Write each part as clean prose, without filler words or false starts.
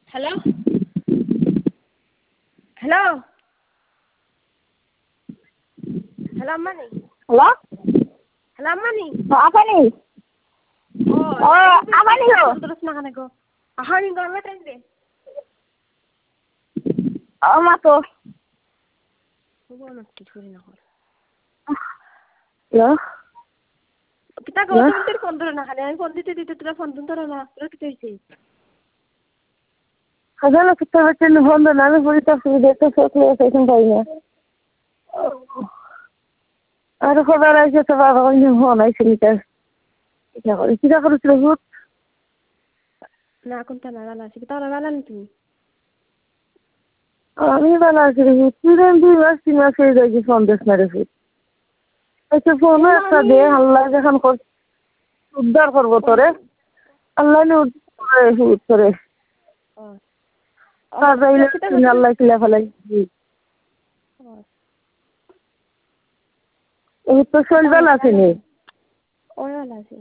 hello hello hello আম্মানি hello hello আম্মানি আপনি ও আপনি দরস না কানে গো আহানি গরমে টাইম দে মা তো বলো কি করি না হল হ্যালো কিতা গো তুমি তোর ফোন ধরে না খালি আমি ফোন দিতে দিতে তোরা ফোন ধরে না তোরা কি হইছে হাজার কিতা হচ্ছে না ফোন না আমি বলি তো দেখতে সত্যি সেখান পাই না আর খবর আছে তো বাবা ওই ফোন আইছে নিতে কিতা করেছিল ভূত না কোনটা না ভালো আছে কিতা ভালো না তুমি আমি ভালো আছি রে ভূত তুই দুই মাস 3 মাস হয়ে যাচ্ছে ফোন দেশ না রে ভূত আচ্ছা ফোন একটা দে আল্লাহ যখন উদ্ধার করবো তোরে আল্লাহ নে ভূত তোরে আল্লাহ কিলা ফেলাই এই তো শরীর ভালো আছে নি ওই ভালো আছে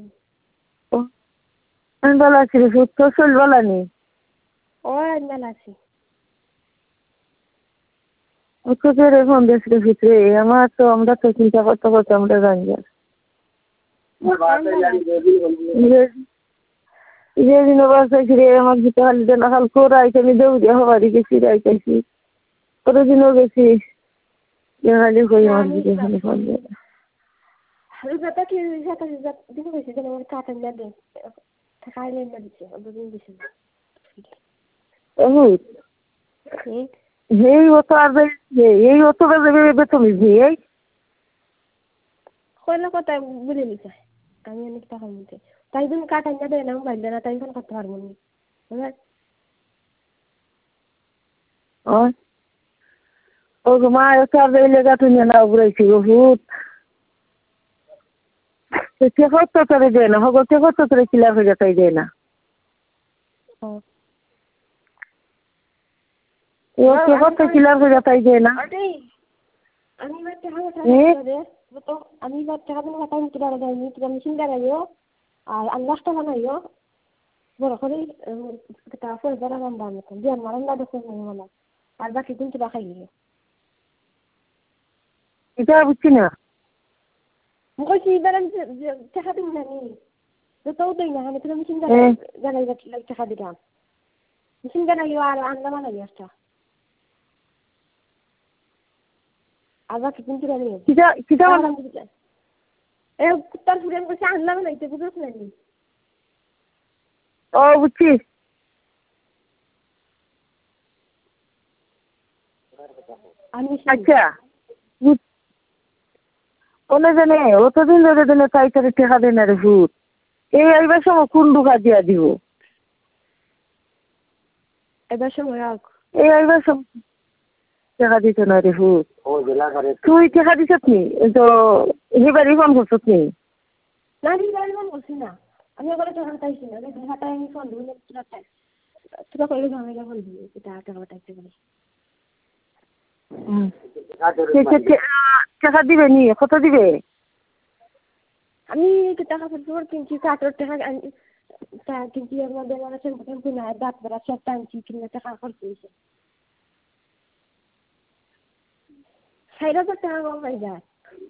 আমি ভালো আছি রে ভূত তোর শরীর ভালো নেই ওই ভালো আছে ওকে ফেরে ফোন দেশ রে ভূত রে আমার তো আমরা তো চিন্তা করতে করতে আমরা জানি যেদিন বাসাইছি রে আমার ভিতরে হালি দেন হাল কোরাইতে আমি দৌড়ে হবারি গেছি রাইতেছি কোনো দিনও গেছি হালি কই আমার দিকে খালি ফোন দেয় রিজাতা কি রিজাতা দিতে কইছে যে আমার কাটা না দে খাইলে না দিছে দুদিন দিছে ভূত এই অত আর এই অত বেবে তুমি এই কইলা কথা বলে নিছে আমি অনেক টাকা নিতে তাই তুমি কাটা না দেয় না মোবাইল না তাই ফোন করতে পারবো না বুঝলে ও মা অত আর লেগা তুমি না উড়াইছি ভূত সে কত করে দেয় না হগো সে কত করে কিলা হয়ে যাতাই দেয় না ও সে কত কিলা হয়ে যাতাই দেয় না আমি বাচ্চা হাওয়া রে তো আমি বাচ্চা হাওয়া কথা আমি কিরা যাইনি কিরা মেশিন গাড়াইও আর আমি নষ্ট বানাইও বড় করে তা ফল বড় রান্না মতন যে আমার রান্না দেখে মনে আর বাকি দিন কিরা খাইয়ে এটা বুঝছি না কইছি বেরাম টাকা দিন না নি তো দেই না আমি তো মেশিন গাড়াই টাকা দিলাম মেশিন গাড়াইও আর আন্না বানাইও একটা আবার কি কিনতে পারি কিটা এ কুত্তার ফুলেন কইছে আনলাম নাইতে বুঝছ না নি ও বুঝছি আচ্ছা ওনে জানে অতদিন ধরে দিনে তাই করে টেকা দেয় না রে ভূত এই আইবার সময় কোন ঢুকা দিয়া দিব এবার সময় এই আইবার সময় টেকা দিত না রে ভূত তুই টেকা দিছত নি তো এবারই ফোন করছত নি না দিবারই ফোন করছি না আমি ওগুলো টাকা পাইছি না টাকাটাই আমি ফোন দিই তোরা কইলে ঝামেলা বলবি এটা টাকা পাঠাইতে বলে টাকা দিবে নি কত দিবে আমি টাকা পড়তে কিনছি 4 টাকা কিনছি এর মধ্যে মানে কিনছি না দাঁত বড় সব টানছি কিনে টাকা খরচ হয়েছে 6,000 টাকা কম হয়ে যায়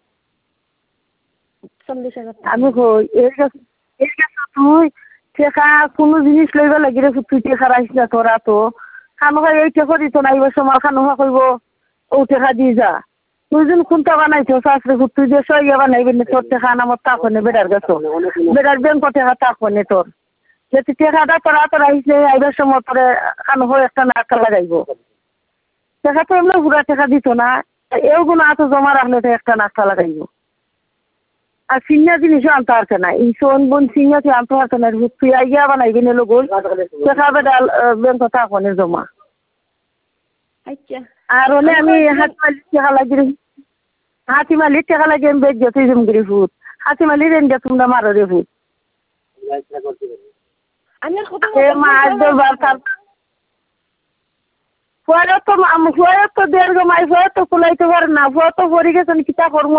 40,000 আমি কই এর কাছে তুই টাকা কোনো জিনিস লইবা লাগি রে তুই টাকা রাখিস না তোরা তো খানোখা এই টাকা দিত না এবার সময় খানোখা করব ও টাকা দিয়ে যা তুই যেন কোনটা বানাইছো শাস্ত্রে তুই যে সইয়া বানাইবি না তোর টাকা আমার টাকা নে বেড়ার গেছো বেড়ার ব্যাংক টাকা টাকা নে তোর যদি টাকাটা তোরা আহিছে আইবার সময় তোরে খানোখা একটা নাকা লাগাইব টাকা তো এমনি ঘুরা টাকা দিত না এগুলো এত জমা রাখলে তো একটা নাকা লাগাইব আর সিনিয়া জিনিসও আনতে পারছে না এই সোন বোন সিনিয়া তুই আনতে পারছে না তুই আইয়া বানাইবি না লোক টাকা বেড়াল ব্যাংক টাকা নে জমা আচ্ছা আর ওনে আমি হাতিমালির টাকা লাগে আমি বেগ তুই জম করি ভূত হাতিমালির রেঞ্জে তোমরা মারো রে ভূত মাছ দরবার তার ফুয়ারও তো দেড় মাই ফুয়া তো কুলাইতে পারে না ফুয়া তো পড়ে গেছেন কিতা করবো